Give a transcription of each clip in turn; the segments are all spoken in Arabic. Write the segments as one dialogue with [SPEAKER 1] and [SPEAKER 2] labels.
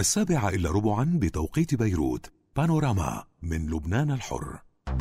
[SPEAKER 1] 7:15 بتوقيت بيروت. بانوراما من لبنان الحر.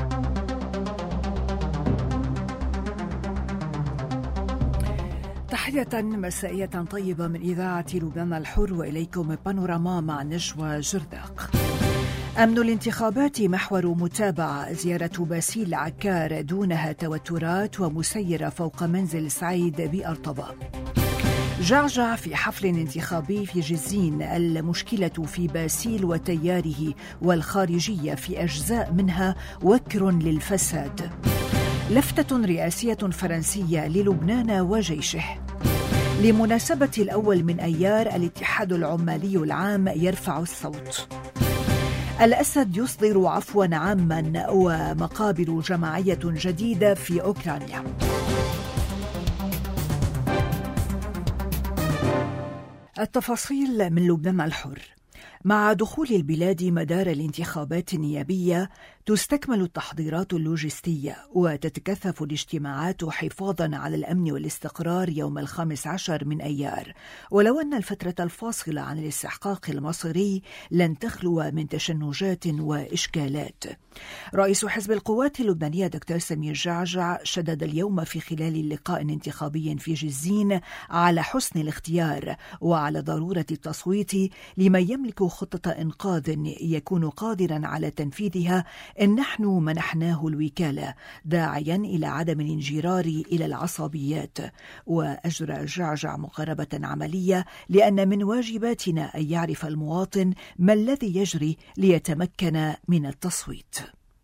[SPEAKER 2] تحية مسائية طيبة من إذاعة لبنان الحر، وإليكم بانوراما مع نجوى جرداق. أمن الانتخابات محور متابعة. زيارة باسيل عكار دونها توترات ومسيرة فوق منزل سعيد بأرطبة. جعجع في حفل انتخابي في جزين. المشكلة في باسيل وتياره والخارجية في أجزاء منها وكر للفساد. لفتة رئاسية فرنسية للبنان وجيشه. لمناسبة الأول من أيار الاتحاد العمالي العام يرفع الصوت. الأسد يصدر عفوا عاما ومقابر جماعية جديدة في أوكرانيا. التفاصيل من لبنان الحر. مع دخول البلاد مدار الانتخابات النيابية تستكمل التحضيرات اللوجستية وتتكثف الاجتماعات حفاظا على الأمن والاستقرار يوم 15 من أيار، ولو أن الفترة الفاصلة عن الاستحقاق المصيري لن تخلو من تشنجات وإشكالات. رئيس حزب القوات اللبنانية دكتور سمير جعجع شدد اليوم في خلال لقاء انتخابي في جزين على حسن الاختيار وعلى ضرورة التصويت لمن يملك خطة إنقاذ يكون قادرا على تنفيذها إن نحن منحناه الوكالة، داعيا إلى عدم الانجرار إلى العصبيات. وأجرى جعجع مقاربة عملية لأن من واجباتنا أن يعرف المواطن ما الذي يجري ليتمكن من التصويت.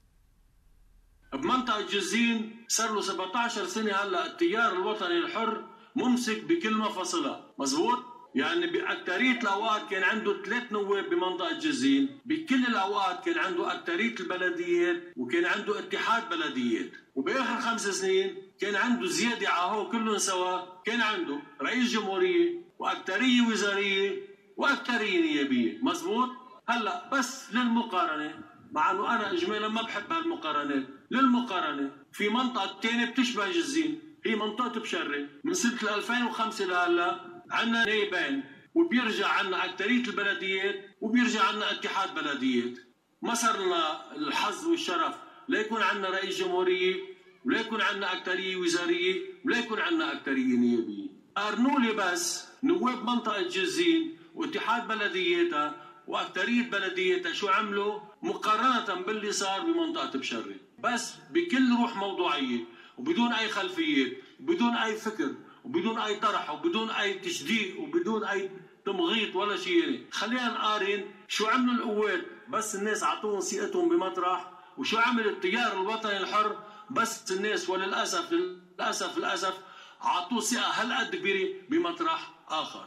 [SPEAKER 3] بمنطقة جزين صار له 17 سنة هلأ التيار الوطني الحر ممسك بكل مفاصلها، مزبوط؟ يعني بأكترية الأوقات كان عنده 3 نواب بمنطقة جزين، بكل الأوقات كان عنده أكترية البلديات وكان عنده اتحاد بلديات، وبآخر 5 سنين كان عنده زيادة عهو كلهم سوا، كان عنده رئيس جمهورية وأكترية وزارية وأكترية نيابية، مزبوط؟ هلأ بس للمقارنة، مع أنه أنا إجمالا ما بحب هالمقارنات، للمقارنة في منطقة تانية بتشبه جزين هي منطقة بشرة. من سنة 2005 لهلا عنا نائبين وبيرجع عنا أكترية البلديات وبيرجع عنا اتحاد بلديات. ما صار لنا الحظ والشرف لا يكون عنا رئيس جمهورية ولا يكون عنا أكترية وزارية ولا يكون عنا أكترية نيابية. قارنولي بس نواب منطقة جزين واتحاد بلدياتها وأكترية بلدياتها شو عملوا مقارنة باللي صار بمنطقة بشرة، بس بكل روح موضوعية وبدون أي خلفيات وبدون أي فكر وبدون أي طرح وبدون أي تشديق وبدون أي تمغيط ولا شيء. خلينا نقارن شو عملوا القوات بس الناس عطوهم ثقتهم بمطرح، وشو عمل التيار الوطني الحر بس الناس وللأسف للأسف عطوه ثقة هالقد كبيرة بمطرح آخر.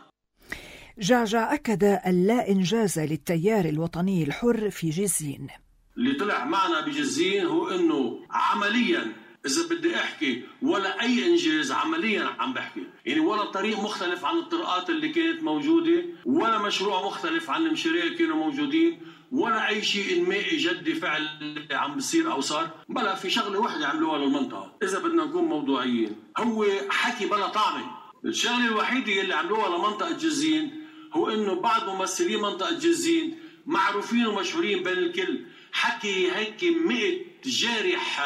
[SPEAKER 2] جعجع أكد اللا إنجاز للتيار الوطني الحر في جزين.
[SPEAKER 3] اللي طلع معنا بجزين هو إنه عملياً إذا بدي أحكي ولا أي إنجاز عملياً عم بحكي، يعني ولا طريق مختلف عن الطرقات اللي كانت موجودة ولا مشروع مختلف عن المشاريع اللي كانوا موجودين ولا أي شيء إنمائي جدي فعل عم بصير أو صار. بلا في شغلة واحدة عملوها للمنطقة إذا بدنا نكون موضوعيين، هو حكي بلا طعمة. الشغلة الوحيدة اللي عملوها لمنطقة جزين هو إنه بعض ممثلين منطقة جزين معروفين ومشهورين بين الكل حكي هيك 100 جارح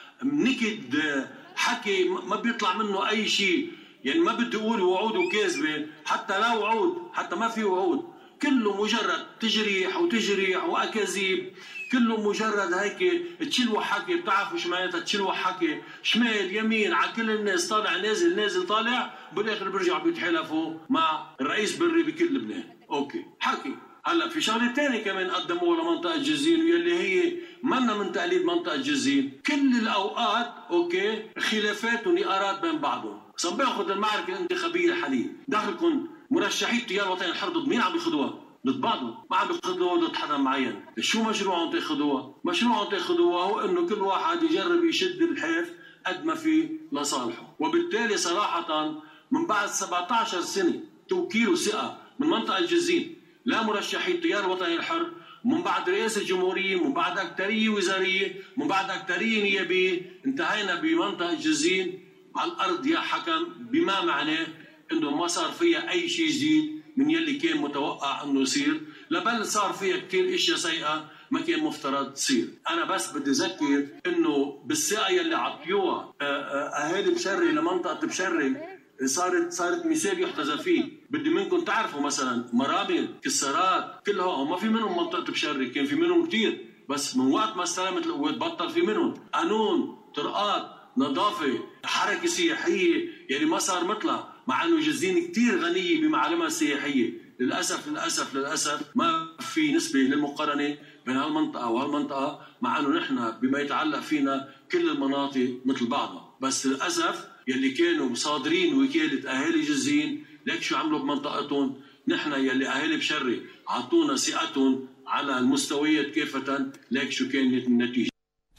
[SPEAKER 3] نكد، حكي ما بيطلع منه أي شيء، يعني ما بدي أقول وعود وكاذبة، حتى لا وعود، حتى ما في وعود، كله مجرد تجريح وأكاذيب، كله مجرد هيك تشلوه حكي. بتعرفوا شو معناتها تشلوه حكي؟ شمال يمين على كل الناس، طالع نازل طالع، بالاخر بيرجعوا بيتحالفوا مع الرئيس بري بكل لبنان. اوكي حكي. هلا في شغله ثانيه كمان قدموها لمنطقه جزين واللي هي منا من تقليد منطقه جزين، كل الاوقات اوكي خلافات ونقارات بين بعضهم. صار بياخذ المعركه الانتخابيه الحاليه داخلكم مرشحين التيار الوطني الحر ضد مين عم بياخذوها؟ ضد بعضهم، ما عم بياخذوها ضد حدا معين. شو مشروعهم تاخذوها؟ مشروعهم تاخذوها هو انه كل واحد يجرب يشد الحيف قد ما فيه لصالحه. وبالتالي صراحه من بعد 17 سنه توكيل وثقه من منطقه الجزين لا مرشحي التيار الوطني الحر، من بعد رئاسة الجمهورية، من بعد أكترية وزارية، من بعد أكترية نيابية، انتهينا بمنطقة جزين على الأرض يا حكم، بما معناه إنه ما صار فيها أي شيء جديد من يلي كان متوقع إنه يصير. لبل صار فيها كثير اشياء سيئه ما كان مفترض تصير. انا بس بدي اذكر انه بالساعه اللي عطيوها اهالي بشري لمنطقه بشري صارت مثال يحتذى فيه. بدي منكم تعرفوا مثلا مرابل، كسارات، كلها ما في منهم منطقه بشري، كان في منهم كثير، بس من وقت ما استلمت القوات بطل في منهم. قانون، طرقات، نظافه، حركه سياحيه يعني ما صار مثلها، مع انه جزين كثير غنيه بمعالمها السياحيه. للاسف للاسف للاسف ما في نسبه للمقارنه بين هالمنطقه وهالمنطقه، مع انه نحن بما يتعلق فينا كل المناطق مثل بعضها. بس للاسف يلي كانوا صادرين وكاله اهالي جزين ليك شو عملوا بمنطقتهم. نحن يلي اهالي بشري عطونا ثقتهم على المستويات كافه، ليك شو كانت النتيجه.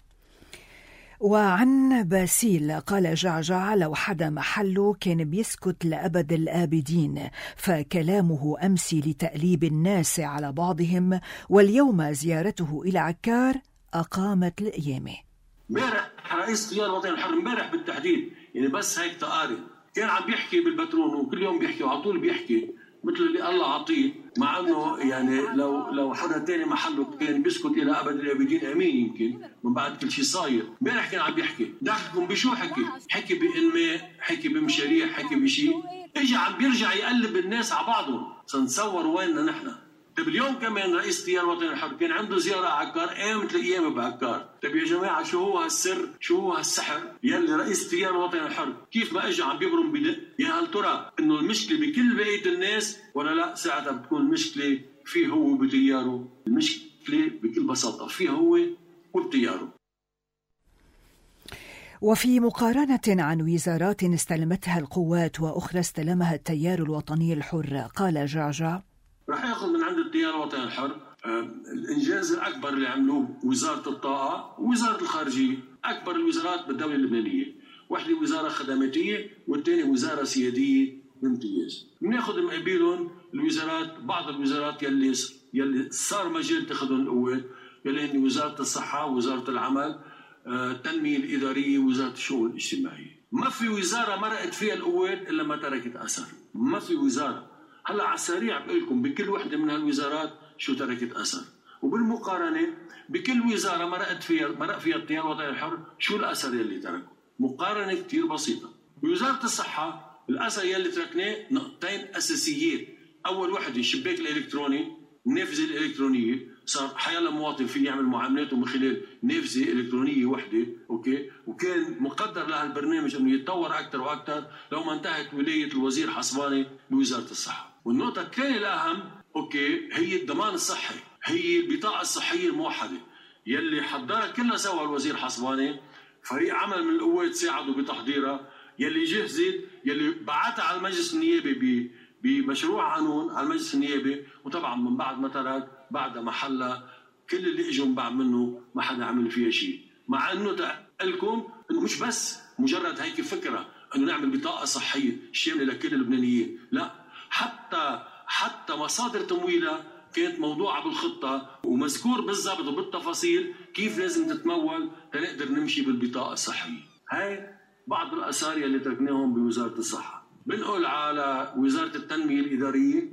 [SPEAKER 2] وعن باسيل قال جعجع: لو حدا محله كان بيسكت لأبد الآبدين، فكلامه أمسي لتأليب الناس على بعضهم، واليوم زيارته إلى عكار أقامت القيامة.
[SPEAKER 3] امبارح رئيس تيار الوطن الحر، امبارح بالتحديد يعني بس هيك تقارب، كان عم بيحكي بالبترون وكل يوم بيحكي وعلى طول بيحكي مثل اللي الله عطيه، مع انه يعني لو حدا تاني محله كان بيسكت الى ابد الابدين امين يمكن من بعد كل شيء صاير. امبارح كان عم بيحكي، ضحككم بشو حكي بانماء، حكي بمشاريع، حكي بشيء، اجى عم بيرجع يقلب الناس على بعضهم. سنتصور ويننا نحن. طيب اليوم كمان رئيس تيار الوطن الحر كان عنده زياره على عكار، قامت القيامه بعكار. طيب يا جماعه شو هو هالسر؟ شو هو هالسحر يلي رئيس تيار الوطن الحر كيف ما اجى عم بيبرم بدق؟ يا هل ترى انه المشكله بكل بقيه الناس ولا لا؟ ساعتها بتكون المشكله فيه هو وبتياره. المشكله بكل بساطه فيه هو وبتياره.
[SPEAKER 2] وفي مقارنة عن وزارات استلمتها القوات وأخرى استلمها التيار الوطني الحر، قال جعجع:
[SPEAKER 3] رح ياخذ من عند التيار الوطني الحر الانجاز الاكبر اللي عملوه وزاره الطاقه ووزاره الخارجيه، اكبر الوزارات بالدوله اللبنانيه، وحده وزاره خدماتيه والثانيه وزاره سياديه بامتياز. بناخذ مقابلهم الوزارات، بعض الوزارات يلي صار مجال تاخذهم القوات، يلي هن وزاره الصحه، وزاره العمل، التنميه الاداريه، وزاره الشؤون الاجتماعيه. ما في وزاره مرقت فيها القوات الا ما تركت اثر، ما في وزاره. هلا على السريع بقول لكم بكل وحده من هالوزارات شو تركت اثر، وبالمقارنه بكل وزاره مرق فيها التيار الوطني الحر شو الاثر يلي تركه. مقارنه كثير بسيطه. بوزاره الصحه الاثر يلي تركناه نقطتين اساسيين. اول وحده الشباك الالكتروني، النافذه الالكترونيه، صار حيلا مواطن في يعمل معاملاته من خلال نافذه الكترونيه وحده، اوكي، وكان مقدر لها البرنامج انه يتطور اكثر واكثر لو ما انتهت ولايه الوزير حصباني بوزاره الصحه. والنقطة الثانية الأهم أوكي هي الضمان الصحي، هي البطاقة الصحية الموحدة يلي حضرها كلها سوا الوزير حصباني، فريق عمل من القوات ساعدوا بتحضيرها، يلي جهزت، يلي بعتها على المجلس النيابي بمشروع قانون على المجلس النيابي، وطبعا من بعد ما ترك بعدها محلها كل اللي اجوا من بعد منه ما حدا عمل فيها شيء. مع انه تقلكم انه مش بس مجرد هيك فكرة انه نعمل بطاقة صحية شاملة لكل اللبنانيين، لا، حتى مصادر تمويلها كانت موضوعة بالخطة ومذكور بالضبط وبالتفاصيل كيف لازم تتمول تنقدر نمشي بالبطاقة الصحية. هاي بعض الآثار اللي تركناهم بوزارة الصحة. بنقول على وزارة التنمية الإدارية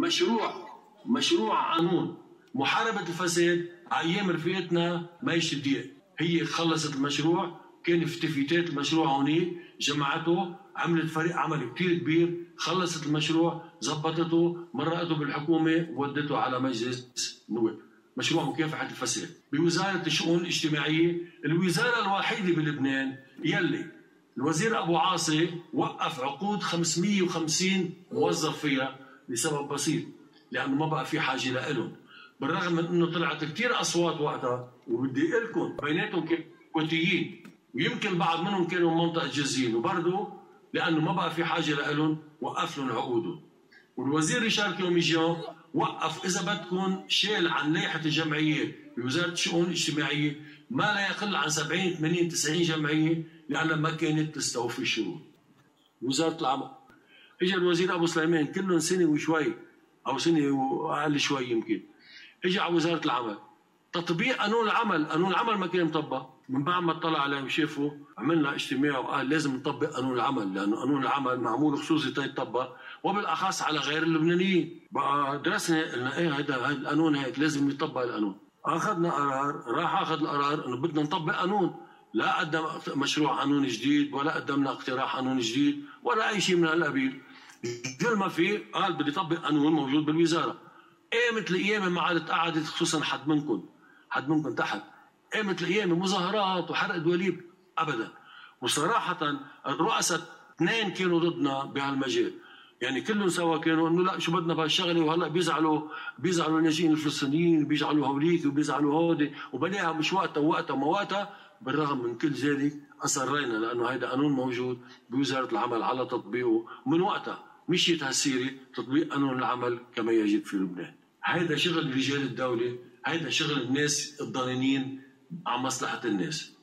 [SPEAKER 3] مشروع قانون محاربة الفساد على أيام رفيقتنا ميش الديق، هي خلصت المشروع، كان في تفيتات المشروع هونيك، جمعته، عملت فريق عمل كتير كبير، خلصت المشروع، زبطته، مرقته بالحكومة وودته على مجلس النواب. مشروع مكافحة الفساد. بوزارة الشؤون الاجتماعية، الوزارة الوحيدة بلبنان يلي الوزير أبو عاصي وقف عقود 550 موظف فيها لسبب بسيط، لأنه ما بقى في حاجة لهم. بالرغم من أنه طلعت كتير أصوات وقتها، وبدي أقول لكم بيناتهم كويتيين ويمكن بعض منهم كانوا من منطقة جزين، وبرضه لأنه ما بقى في حاجة لهم وقف لهم عقودهم. والوزير ريشار كيوميجيان وقف إذا بدكم شال عن لائحة الجمعيات بوزارة الشؤون الاجتماعية ما لا يقل عن 70 80 90 جمعية لأنها ما كانت تستوفي الشروط. وزارة العمل اجى الوزير أبو سليمان كلهم سنة وشوي أو سنة وأقل شوي يمكن، اجى على وزارة العمل تطبيق قانون العمل. قانون العمل ما كان مطبق. من بعد ما اطلع عليه وشافوا عملنا اجتماع وقال لازم نطبق قانون العمل، لانه قانون العمل معمول خصوصي تيطبق وبالاخص على غير اللبنانيين. بقى درسنا قلنا ايه هذا القانون هيك لازم يطبق القانون. اخذنا قرار، راح اخذ القرار انه بدنا نطبق قانون. لا قدم مشروع قانون جديد ولا قدمنا اقتراح قانون جديد ولا اي شيء من هالقبيل. كل ما في قال بدي اطبق قانون موجود بالوزاره. قامت القيامه ما عادت قعدت، خصوصا حد منكم تحت، قامت القيامه مظاهرات وحرق دواليب ابدا. وصراحه الرؤساء 2 كانوا ضدنا بهالمجال، يعني كلهم سوا كانوا انه لا شو بدنا بهالشغله، وهلا بيزعلوا الناشئين الفلسطينيين، بيزعلوا هوليك وبيزعلوا هودي، وبلاها مش وقتها ما وقتها. بالرغم من كل ذلك اصرينا لانه هيدا قانون موجود بوزاره العمل على تطبيقه، ومن وقتها مشيت هالسيره تطبيق قانون العمل كما يجب في لبنان. هيدا شغل رجال الدوله، هيدا شغل الناس الضانيين عن مصلحه الناس.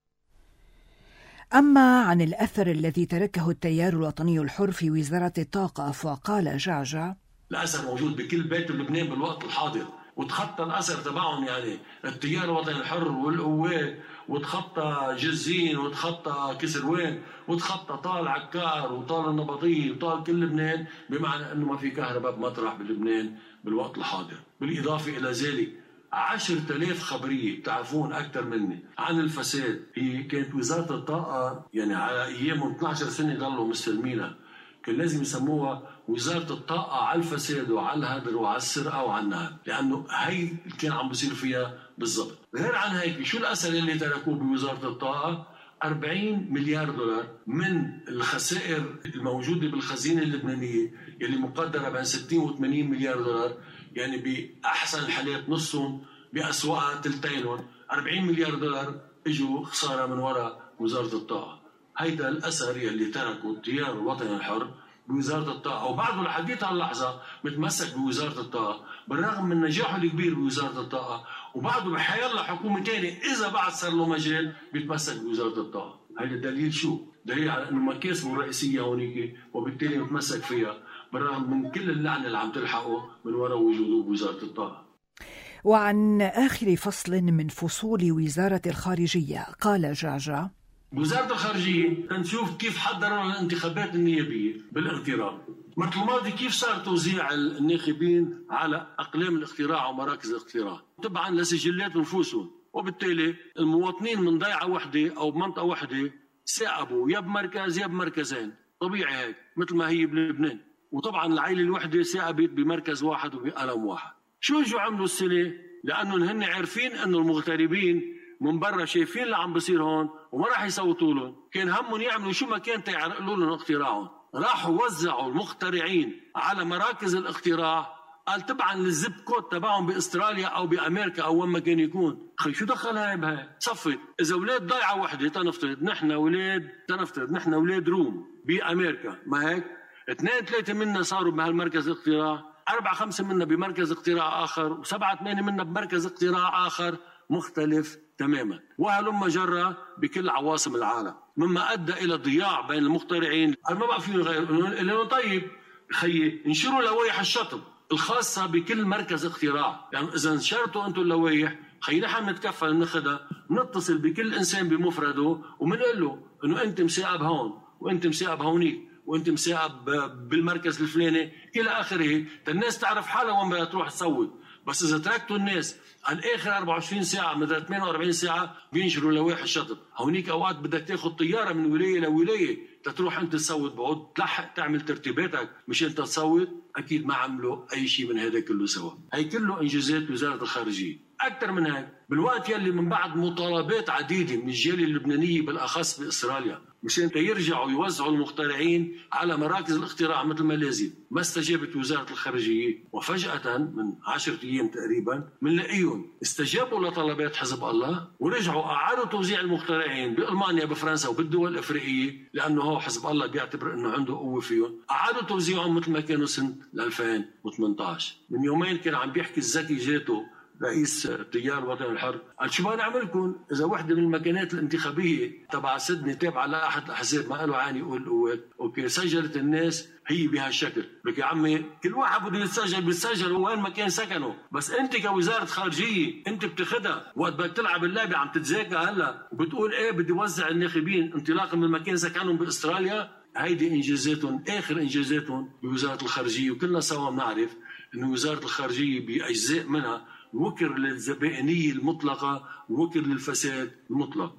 [SPEAKER 2] أما عن الأثر الذي تركه التيار الوطني الحر في وزارة الطاقة فقال جعجع:
[SPEAKER 3] الأثر موجود بكل بيت بلبنان بالوقت الحاضر، وتخطى الأثر تبعهم يعني التيار الوطني الحر والقوات، وتخطى جزين، وتخطى كسروان، وتخطى طال عكار وطال النبطية وطال كل لبنان، بمعنى أنه ما في كهرباء بمطرح بلبنان بالوقت الحاضر. بالإضافة إلى ذلك 10,000 خبرية بتعرفون أكثر مني عن الفساد. هي كانت وزارة الطاقة يعني على أيامهم 12 سنة ضلوا مستلمينها، كان لازم يسموها وزارة الطاقة على الفساد وعلى الهدر وعلى السرقة وعلى النهب، لأنه هي كان عم بصير فيها بالضبط. غير عن هيك شو الأثر اللي تركوه بوزارة الطاقة؟ 40 مليار دولار من الخسائر الموجودة بالخزينة اللبنانية اللي مقدرة بين 60 و 80 مليار دولار، يعني بأحسن الحالات نصهم، بأسوأها تلتينهم. 40 مليار دولار اجوا خسارة من وراء وزارة الطاقة. هيدا الأثر اللي تركه التيار الوطني الحر بوزارة الطاقة، وبعده لحديت هاللحظة متمسك بوزارة الطاقة بالرغم من نجاحه الكبير بوزارة الطاقة، وبعده بحيالله حكومة تانية إذا بعد صار له مجال بيتمسك بوزارة الطاقة. هيدا دليل شو؟ دليل على أنه مكاسبه الرئيسية هونيك وبالتالي متمسك فيها بالرغم من كل اللعنة اللي عم تلحقه من وراء وجوده بوزارة الطاقة.
[SPEAKER 2] وعن آخر فصل من فصول وزارة الخارجية قال جعجع:
[SPEAKER 3] وزارة الخارجية تنشوف كيف حضروا الانتخابات النيابية بالاغتراب. مثل الماضي كيف صار توزيع الناخبين على أقلام الاقتراع ومراكز الاقتراع تبعا لسجلات نفوسهم، وبالتالي المواطنين من ضيعة وحدة أو بمنطقة وحدة ثاقبوا يا بمركز يا بمركزين، طبيعي هيك مثل ما هي بلبنان. وطبعا العائلة الوحدة ثاقبت بمركز واحد وبقلم واحد. شو عملوا السنة؟ لأنهم هن عارفين أنه المغتربين من برا شايفين اللي عم بصير هون وما راح يصوتوا لهم، كان همهم يعملوا شو ما كان تيعرقلوا لهم اقتراعهم. راحوا وزعوا المغترعين على مراكز الاقتراع، قال تبعا للزب كود تبعهم باستراليا او بامريكا او وين ما كان يكون. اخي شو دخلها بهاي؟ صفت اذا اولاد ضيعه وحده تنفترض نحن اولاد روم بامريكا، ما هيك 2-3 منا صاروا بهالمركز الاقتراع، 4-5 منا بمركز اقتراع اخر، و7-8 منا بمركز اقتراع اخر مختلف تماما، وهلم جرى بكل عواصم العالم، مما ادى الى ضياع بين المخترعين. ما بقى فيهم غير انه طيب خيي انشروا لوائح الشطب الخاصه بكل مركز اقتراع، يعني اذا نشرتوا انتم اللوائح خيي نحن نتكفل ناخذها، نتصل بكل انسان بمفرده وبنقول له انه انت مساقب هون وانت مساقب هونيك وانت مساقب بالمركز الفلاني الى اخره، الناس تعرف حالها وين بدها تروح تصوت. بس اذا تركتوا الناس على اخر 24 ساعه من 48 ساعه بينشروا لوائح الشطب، هونيك اوقات بدك تاخذ طياره من ولايه لولايه تروح انت تصوت، بعود تلحق تعمل ترتيباتك مش انت تصوت. اكيد ما عملوا اي شيء من هذا كله سوا. هي كله انجازات وزاره الخارجيه. اكثر من هيك بالوقت يلي من بعد مطالبات عديده من الجاليه اللبنانيه بالاخص باستراليا مشان يرجعوا يوزعوا المخترعين على مراكز الاقتراع مثل ما لازم، ما استجابت وزاره الخارجيه، وفجاه من 10 ايام تقريبا بنلاقيهم استجابوا لطلبات حزب الله ورجعوا اعادوا توزيع المخترعين بالمانيا بفرنسا وبالدول الافريقيه، لانه هو حزب الله بيعتبر انه عنده قوه فيهم، اعادوا توزيعهم مثل ما كانوا سنه 2018. من يومين كان عم بيحكي الزكي جاته رئيس التيار الوطني الحر، قال شو ما نعملكم إذا وحدة من المكانات الانتخابية تبع سدني تابعة لأحد الأحزاب ما قالوا عاني يقول القوات، أوكي سجلت الناس هي بهالشكل، لك يا عمي كل واحد بده يتسجل بيتسجل وين ما كان سكنه، بس أنت كوزارة خارجية أنت بتاخدها وقت بدك تلعب اللعبة عم تتذاكى هلا وبتقول إيه بدي وزع الناخبين انطلاقا من مكان سكنهم بأستراليا. هيدي إنجازاتهم، آخر إنجازاتهم بوزارة الخارجية، وكلنا سوا بنعرف إنه وزارة الخارجية بأجزاء منها وكر للزبائنية المطلقة وكر للفساد المطلق.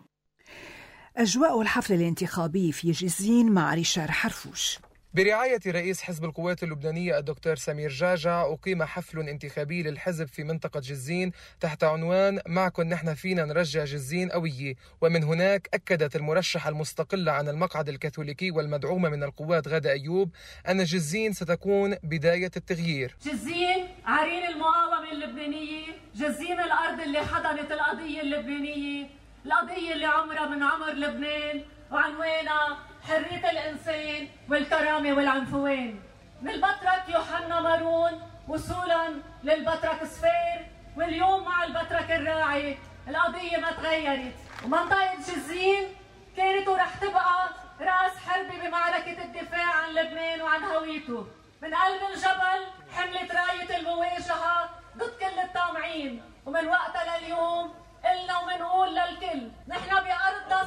[SPEAKER 2] أجواء الحفل الانتخابي في جزين مع ريشار حرفوش.
[SPEAKER 4] برعاية رئيس حزب القوات اللبنانية الدكتور سمير جعجع أقيم حفل انتخابي للحزب في منطقة جزين تحت عنوان معكم نحن فينا نرجع جزين قوية. ومن هناك أكدت المرشحة المستقلة عن المقعد الكاثوليكي والمدعومة من القوات غادة أيوب أن جزين ستكون بداية التغيير.
[SPEAKER 5] جزين عرين المقاومة اللبنانية، جزين الأرض اللي حضنت القضية اللبنانية، القضية اللي عمرها من عمر لبنان وعنوانها حرية الإنسان والكرامة والعنفوان. من البطرك يوحنا مارون وصولا للبطرك صفير، واليوم مع البطرك الراعي القضية ما تغيرت، ومنطقة جزين كانت ورح تبقى رأس حربي بمعركة الدفاع عن لبنان وعن هويته. من قلب الجبل حملت راية المواجهة ضد كل الطامعين، ومن وقتها لليوم قلنا ومنقول للكل نحن بأرضنا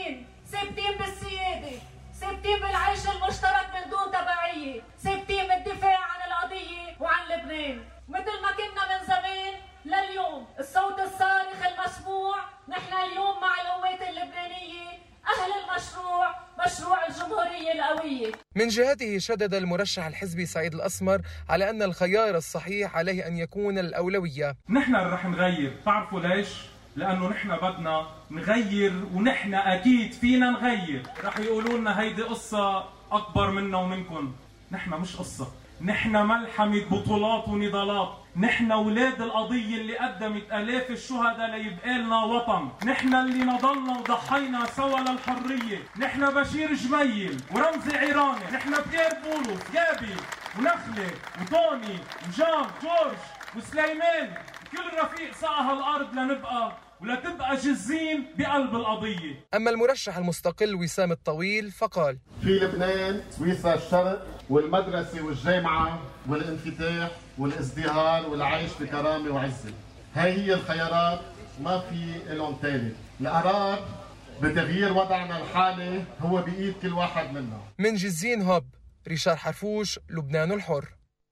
[SPEAKER 5] ثابتين بالسيادة، ثابتين بالعيش المشترك من دون تبعية، ثابتين بالدفاع عن القضية وعن لبنان. مثل ما كنا من زمان لليوم الصوت الصارخ المسموع، نحن اليوم مع القوات اللبنانية أهل المشروع، مشروع الجمهورية القوية.
[SPEAKER 4] من جهته شدد المرشح الحزبي سعيد الأسمر على أن الخيار الصحيح عليه أن يكون الأولوية.
[SPEAKER 6] نحن رح نغير، تعرفوا ليش؟ لأنه نحن بدنا نغير، ونحن أكيد فينا نغير. رح يقولوا لنا هيدي قصة أكبر منا ومنكم، نحن مش قصة، نحن ملحمة بطولات ونضالات، نحن ولاد القضية اللي قدمت آلاف الشهداء ليبقى لنا وطن، نحن اللي نضلنا وضحينا سوا للحرية، نحن بشير جميل ورمزي عيراني، نحن بيير بولس جابي ونخلة وطوني وجان جورج وسليمان، كل رفيق سقى هالأرض لنبقى ولتبقى جزين بقلب القضية.
[SPEAKER 4] أما المرشح المستقل وسام الطويل فقال:
[SPEAKER 7] في لبنان سويسرا الشرق والمدرسة والجامعة والانفتاح والازدهار والعيش بكرامة وعزة، هاي هي الخيارات، ما في لهم ثالث. القرار بتغيير وضعنا الحالي هو بإيد كل واحد منا.
[SPEAKER 4] من جزين هوب، ريشار حرفوش، لبنان الحر.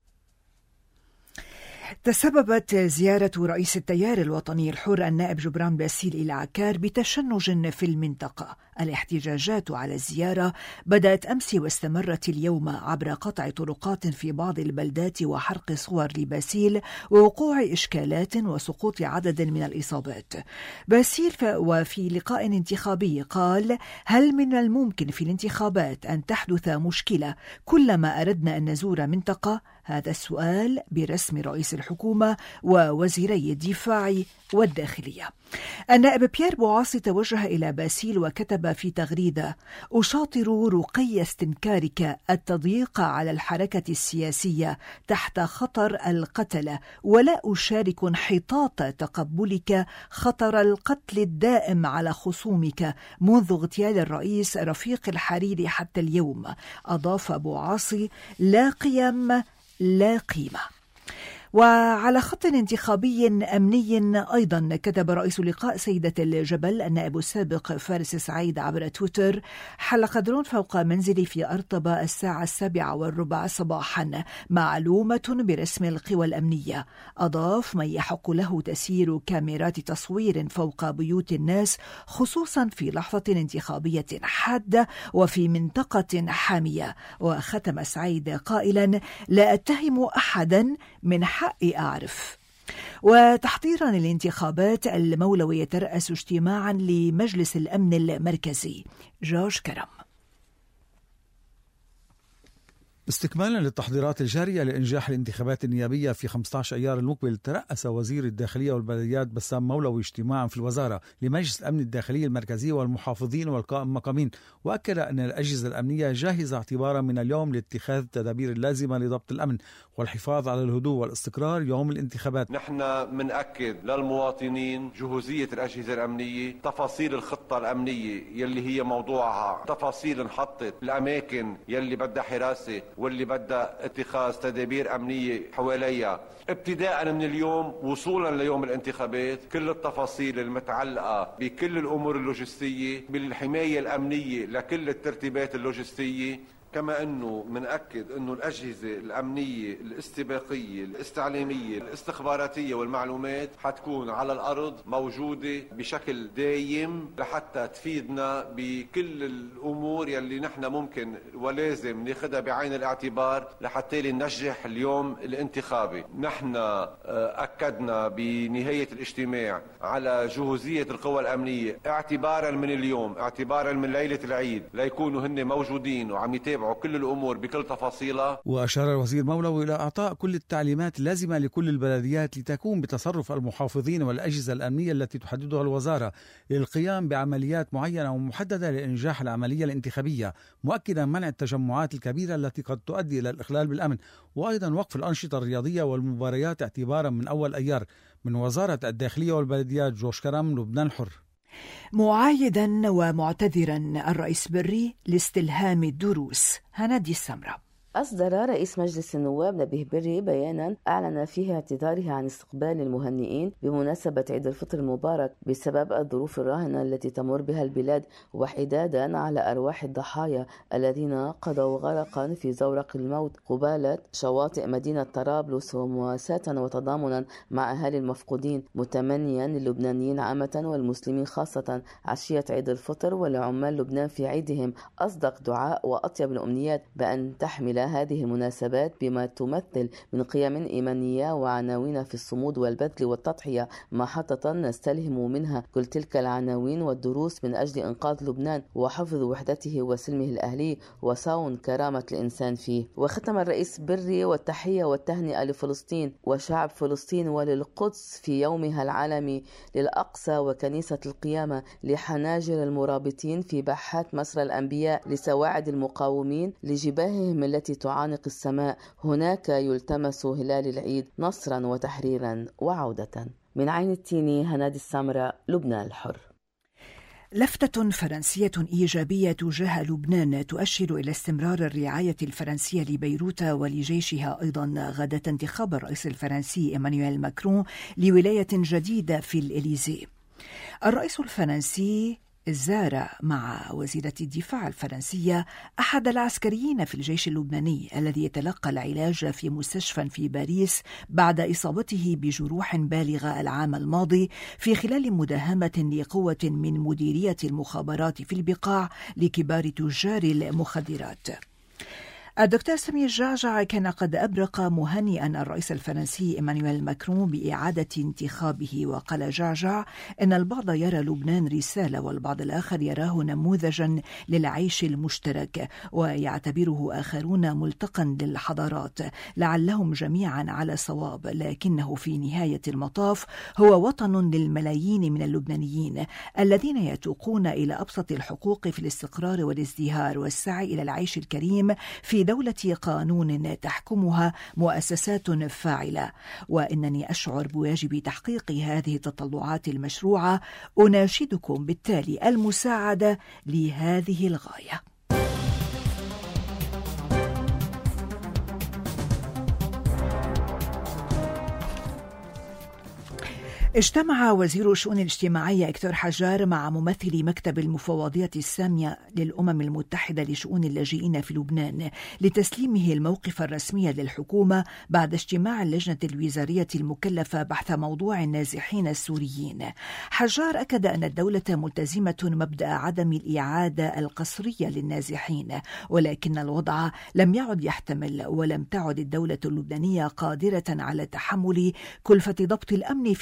[SPEAKER 2] تسببت زيارة رئيس التيار الوطني الحر النائب جبران باسيل إلى عكار بتشنج في المنطقة. الاحتجاجات على الزيارة بدأت أمس واستمرت اليوم عبر قطع طرقات في بعض البلدات وحرق صور لباسيل ووقوع إشكالات وسقوط عدد من الإصابات. باسيل وفي لقاء انتخابي قال: هل من الممكن في الانتخابات أن تحدث مشكلة كلما أردنا أن نزور منطقة؟ هذا السؤال برسم رئيس الحكومة ووزيري الدفاع والداخلية. النائب بيير بوعاصي توجه إلى باسيل وكتب في تغريدة: أشاطر رقي استنكارك التضييق على الحركة السياسية تحت خطر القتل، ولا أشارك انحطاط تقبلك خطر القتل الدائم على خصومك منذ اغتيال الرئيس رفيق الحريري حتى اليوم. أضاف بوعاصي: لا قيم لا قيمة. وعلى خط انتخابي أمني أيضا كتب رئيس لقاء سيدة الجبل النائب السابق فارس سعيد عبر تويتر: حلق درون فوق منزلي في أرطبة الساعة 7:15 صباحا، معلومة برسم القوى الأمنية. أضاف: من يحق له تسيير كاميرات تصوير فوق بيوت الناس خصوصا في لحظة انتخابية حادة وفي منطقة حامية. وختم سعيد قائلا: لا أتهم أحدا، من حقي أعرف. وتحضيرا للانتخابات، المولوي يترأس اجتماعا لمجلس الأمن المركزي. جورج كرم.
[SPEAKER 8] استكمالا للتحضيرات الجارية لإنجاح الانتخابات النيابية في 15 أيار المقبل، ترأس وزير الداخلية والبلديات بسام مولوي اجتماعا في الوزارة لمجلس الأمن الداخلي المركزي والمحافظين والقائم مقامين، وأكد أن الأجهزة الأمنية جاهزة اعتبارا من اليوم لاتخاذ التدابير اللازمة لضبط الأمن والحفاظ على الهدوء والاستقرار يوم الانتخابات.
[SPEAKER 9] نحن منأكد للمواطنين جهوزية الأجهزة الأمنية، تفاصيل الخطة الأمنية يلي هي موضوعها تفاصيل انحطت، الأماكن يلي بدها حراسة واللي بدها اتخاذ تدابير أمنية حواليها ابتداء من اليوم وصولا ليوم الانتخابات. كل التفاصيل المتعلقة بكل الأمور اللوجستية بالحماية الأمنية لكل الترتيبات اللوجستية، كما أنه منأكد أنه الأجهزة الأمنية الاستباقية الاستعلامية الاستخباراتية والمعلومات حتكون على الأرض موجودة بشكل دايم لحتى تفيدنا بكل الأمور يلي نحن ممكن ولازم ناخدها بعين الاعتبار لحتى ننجح اليوم الانتخابي. نحن أكدنا بنهاية الاجتماع على جهوزية القوى الأمنية اعتبارا من اليوم، اعتبارا من ليلة العيد، ليكونوا هن موجودين وعم يتابعوا كل الأمور بكل تفاصيلها.
[SPEAKER 8] وأشار الوزير مولوي إلى إعطاء كل التعليمات اللازمة لكل البلديات لتكون بتصرف المحافظين والأجهزة الأمنية التي تحددها الوزارة للقيام بعمليات معينة ومحددة لإنجاح العملية الانتخابية، مؤكدا منع التجمعات الكبيرة التي قد تؤدي إلى الإخلال بالأمن، وأيضا وقف الأنشطة الرياضية والمباريات اعتبارا من أول أيار. من وزارة الداخلية والبلديات، جوش كرم، لبنان الحر.
[SPEAKER 2] معايدا ومعتذرا الرئيس بري لاستلهام الدروس، هنادي السمرة.
[SPEAKER 10] أصدر رئيس مجلس النواب نبيه بري بيانا أعلن فيه اعتذاره عن استقبال المهنئين بمناسبة عيد الفطر المبارك بسبب الظروف الراهنة التي تمر بها البلاد، وحدادا على أرواح الضحايا الذين قضوا غرقا في زورق الموت قبالة شواطئ مدينة طرابلس، ومواساة وتضامنا مع أهالي المفقودين، متمنيا للبنانيين عامة والمسلمين خاصة عشية عيد الفطر ولعمال لبنان في عيدهم أصدق دعاء وأطيب الأمنيات بأن تحمل هذه المناسبات بما تمثل من قيم إيمانية وعناوين في الصمود والبذل والتضحية محطة نستلهم منها كل تلك العناوين والدروس من أجل إنقاذ لبنان وحفظ وحدته وسلمه الأهلي وصون كرامة الإنسان فيه. وختم الرئيس بري والتحية والتهنئة لفلسطين وشعب فلسطين وللقدس في يومها العالمي للأقصى وكنيسة القيامة لحناجر المرابطين في باحات مسرى الأنبياء لسواعد المقاومين لجباههم التي تعانق السماء. هناك يلتمس هلال العيد نصرا وتحريرا وعودة. من عين التيني، هنادي السمراء، لبنان الحر.
[SPEAKER 2] لفتة فرنسية إيجابية تجاه لبنان تؤشر إلى استمرار الرعاية الفرنسية لبيروت ولجيشها. أيضا غدت انتخاب الرئيس الفرنسي إيمانويل ماكرون لولاية جديدة في الإليزي. الرئيس الفرنسي زار مع وزيرة الدفاع الفرنسية أحد العسكريين في الجيش اللبناني الذي يتلقى العلاج في مستشفى في باريس بعد إصابته بجروح بالغة العام الماضي في خلال مداهمة لقوة من مديرية المخابرات في البقاع لكبار تجار المخدرات. الدكتور سمير جعجع كان قد أبرق مهنئا الرئيس الفرنسي إيمانويل ماكرون بإعادة انتخابه، وقال جعجع إن البعض يرى لبنان رسالة والبعض الآخر يراه نموذجا للعيش المشترك، ويعتبره آخرون ملتقا للحضارات لعلهم جميعا على صواب، لكنه في نهاية المطاف هو وطن للملايين من اللبنانيين الذين يتوقون إلى أبسط الحقوق في الاستقرار والازدهار والسعي إلى العيش الكريم في دولة قانون تحكمها مؤسسات فاعلة، وإنني أشعر بواجب تحقيق هذه التطلعات المشروعة. أناشدكم بالتالي المساعدة لهذه الغاية. اجتمع وزير الشؤون الاجتماعية إكتور حجار مع ممثل مكتب المفوضية السامية للأمم المتحدة لشؤون اللاجئين في لبنان لتسليمه الموقف الرسمي للحكومة بعد اجتماع اللجنة الوزارية المكلفة بحث موضوع النازحين السوريين. حجار أكد أن الدولة ملتزمة مبدأ عدم الإعادة القسرية للنازحين، ولكن الوضع لم يعد يحتمل، ولم تعد الدولة اللبنانية قادرة على تحمل كلفة ضبط الأمن في مخيمات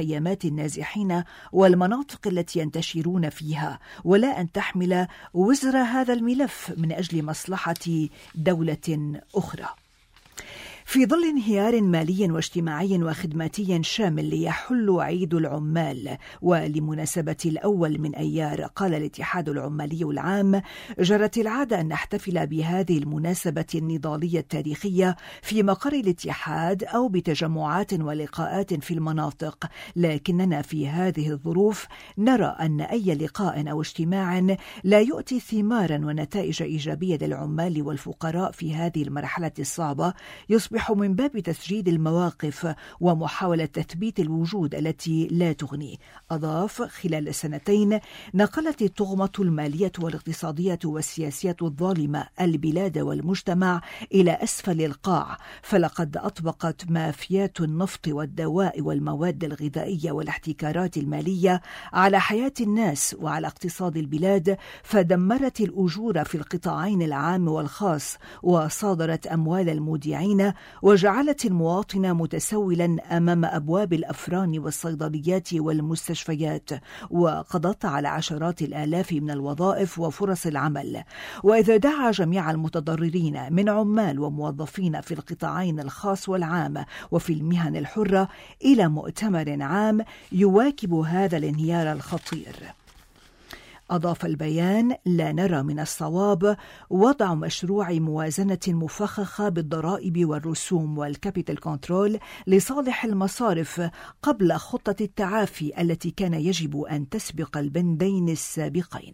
[SPEAKER 2] مخيمات النازحين والمناطق التي ينتشرون فيها، ولا أن تحمل وزر هذا الملف من أجل مصلحة دولة أخرى. في ظل انهيار مالي واجتماعي وخدماتي شامل ليحل عيد العمال، ولمناسبة الأول من أيار، قال الاتحاد العمالي العام: جرت العادة أن نحتفل بهذه المناسبة النضالية التاريخية في مقر الاتحاد أو بتجمعات ولقاءات في المناطق، لكننا في هذه الظروف نرى أن أي لقاء أو اجتماع لا يؤتي ثمارا ونتائج إيجابية للعمال والفقراء في هذه المرحلة الصعبة يصبح من باب تسجيل المواقف ومحاولة تثبيت الوجود التي لا تغني. أضاف: خلال سنتين نقلت الطغمة المالية والاقتصادية والسياسية الظالمة البلاد والمجتمع إلى أسفل القاع، فلقد أطبقت مافيات النفط والدواء والمواد الغذائية والاحتكارات المالية على حياة الناس وعلى اقتصاد البلاد، فدمرت الأجور في القطاعين العام والخاص، وصادرت أموال المودعين، وجعلت المواطن متسولا أمام أبواب الأفران والصيدليات والمستشفيات، وقضت على عشرات الآلاف من الوظائف وفرص العمل. وإذا دعا جميع المتضررين من عمال وموظفين في القطاعين الخاص والعام وفي المهن الحرة إلى مؤتمر عام يواكب هذا الانهيار الخطير. أضاف البيان: لا نرى من الصواب وضع مشروع موازنة مفخخة بالضرائب والرسوم والكابيتال كنترول لصالح المصارف قبل خطة التعافي التي كان يجب أن تسبق البندين السابقين.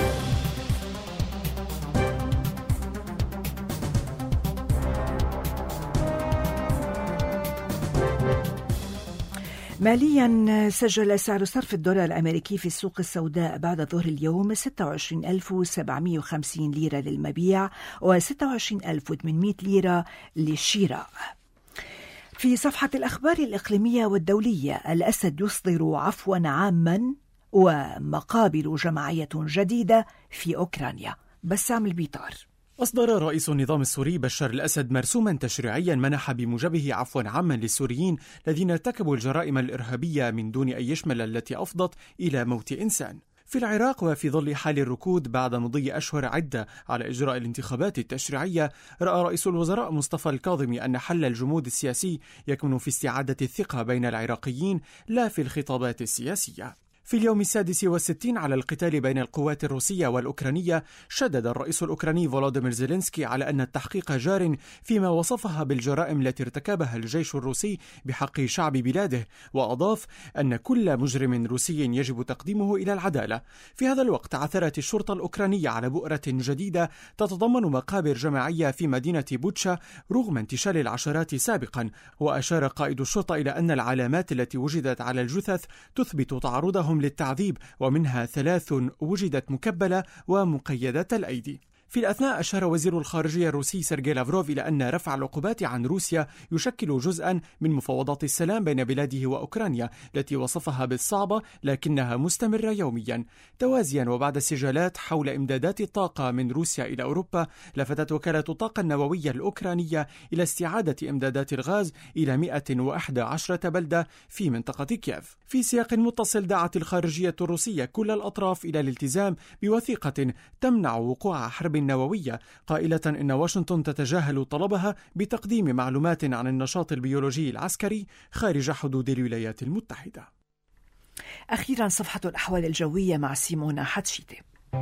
[SPEAKER 2] ماليا، سجل سعر صرف الدولار الأمريكي في السوق السوداء بعد ظهر اليوم 26,750 ليرة للمبيع و26,800 ليرة للشراء. في صفحة الأخبار الإقليمية والدولية، الأسد يصدر عفوا عاما ومقابل جماعية جديدة في أوكرانيا. بسام البيطار.
[SPEAKER 11] أصدر رئيس النظام السوري بشار الأسد مرسوما تشريعيا منح بموجبه عفوا عاما للسوريين الذين ارتكبوا الجرائم الإرهابية من دون أن يشمل التي أفضت إلى موت إنسان. في العراق، وفي ظل حال الركود بعد مضي أشهر عدة على إجراء الانتخابات التشريعية، رأى رئيس الوزراء مصطفى الكاظمي أن حل الجمود السياسي يكمن في استعادة الثقة بين العراقيين لا في الخطابات السياسية. في اليوم 66 على القتال بين القوات الروسية والأوكرانية، شدد الرئيس الأوكراني فولوديمير زيلينسكي على أن التحقيق جار فيما وصفها بالجرائم التي ارتكبها الجيش الروسي بحق شعب بلاده، وأضاف أن كل مجرم روسي يجب تقديمه إلى العدالة. في هذا الوقت عثرت الشرطة الأوكرانية على بؤرة جديدة تتضمن مقابر جماعية في مدينة بوتشا رغم انتشال العشرات سابقا، وأشار قائد الشرطة إلى أن العلامات التي وجدت على الجثث تثبت تعرضهم للتعذيب، ومنها 3 وجدت مكبلة ومقيدة الأيدي. في الأثناء أشار وزير الخارجية الروسي سيرجي لافروف إلى أن رفع العقوبات عن روسيا يشكل جزءا من مفاوضات السلام بين بلاده وأوكرانيا التي وصفها بالصعبة لكنها مستمرة يوميا. توازيا وبعد سجالات حول إمدادات الطاقة من روسيا إلى أوروبا، لفتت وكالة الطاقة النووية الأوكرانية إلى استعادة إمدادات الغاز إلى 111 بلدة في منطقة كييف. في سياق متصل، دعت الخارجية الروسية كل الأطراف إلى الالتزام بوثيقة تمنع وقوع حرب نووية، قائلة إن واشنطن تتجاهل طلبها بتقديم معلومات عن النشاط البيولوجي العسكري خارج حدود الولايات المتحدة.
[SPEAKER 2] أخيرا صفحة الأحوال الجوية مع سيمونا حتشيتي.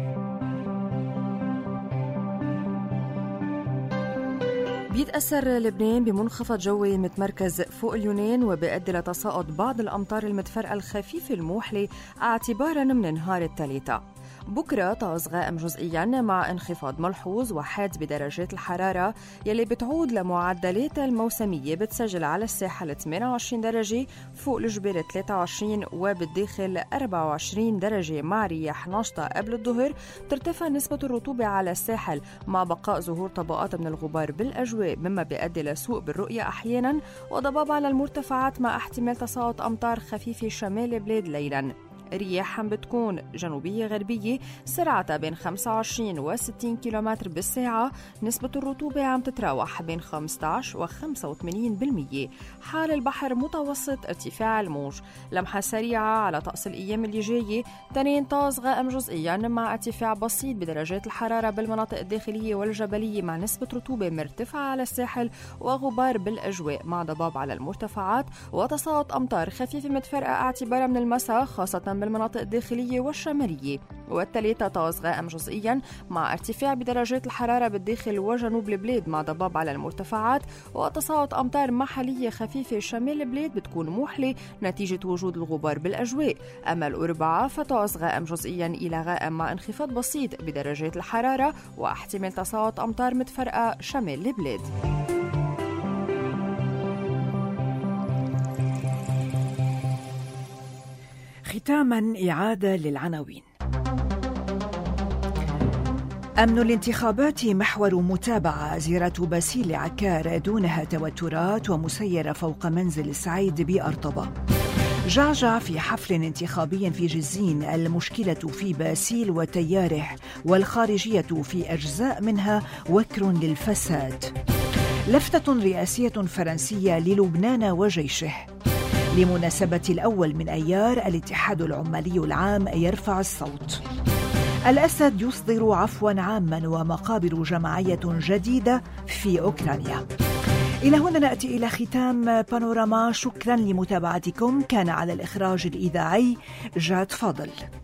[SPEAKER 12] بيتأثر لبنان بمنخفض جوي متمركز فوق اليونان، وبيؤدي لتساقط بعض الأمطار المتفرقة الخفيفة الموحلة اعتبارا من نهار الثلاثاء. بكرة طقس غائم جزئيا مع انخفاض ملحوظ وحاد بدرجات الحرارة يلي بتعود لمعدلات الموسمية، بتسجل على الساحل 28 درجة، فوق الجبال 23 وبالداخل 24 درجة مع رياح نشطة قبل الظهر. ترتفع نسبة الرطوبة على الساحل مع بقاء ظهور طبقات من الغبار بالأجواء، مما بيؤدي لسوء بالرؤية أحيانا وضباب على المرتفعات مع احتمال تساقط أمطار خفيفة شمال البلاد ليلا. رياح بتكون جنوبية غربية سرعتها بين 25 و 60 كيلومتر بالساعة. نسبة الرطوبة عم تتراوح بين 15 و 85%. حال البحر متوسط ارتفاع الموج. لمحة سريعة على طقس الأيام اللي جاية. تنين طاز غائم جزئيا مع ارتفاع بسيط بدرجات الحرارة بالمناطق الداخلية والجبلية مع نسبة رطوبة مرتفعة على الساحل وغبار بالأجواء مع ضباب على المرتفعات وتساقط أمطار خفيفة متفرقة اعتبارا من المساء خاصة بالمناطق الداخلية والشمالية. والثلاثة طاز غائم جزئيا مع ارتفاع بدرجات الحرارة بالداخل وجنوب البلاد مع ضباب على المرتفعات وتساقط أمطار محلية خفيفة. شمال البلاد بتكون موحلة نتيجة وجود الغبار بالأجواء. أما الأربعاء فتعز غائم جزئيا إلى غائم مع انخفاض بسيط بدرجات الحرارة واحتمال تساقط أمطار متفرقة شمال البلاد.
[SPEAKER 2] ختاما إعادة للعناوين. أمن الانتخابات محور متابعة. زيارة باسيل عكار دونها توترات ومسيرة فوق منزل سعيد بأرطبة. جعجع في حفل انتخابي في جزين. المشكلة في باسيل وتياره والخارجية في أجزاء منها وكر للفساد. لفتة رئاسية فرنسية للبنان وجيشه. لمناسبة الأول من أيار الاتحاد العمالي العام يرفع الصوت. الأسد يصدر عفوا عاما ومقابر جماعية جديدة في أوكرانيا. إلى هنا نأتي إلى ختام بانوراما. شكرا لمتابعتكم. كان على الإخراج الإذاعي جاد فاضل.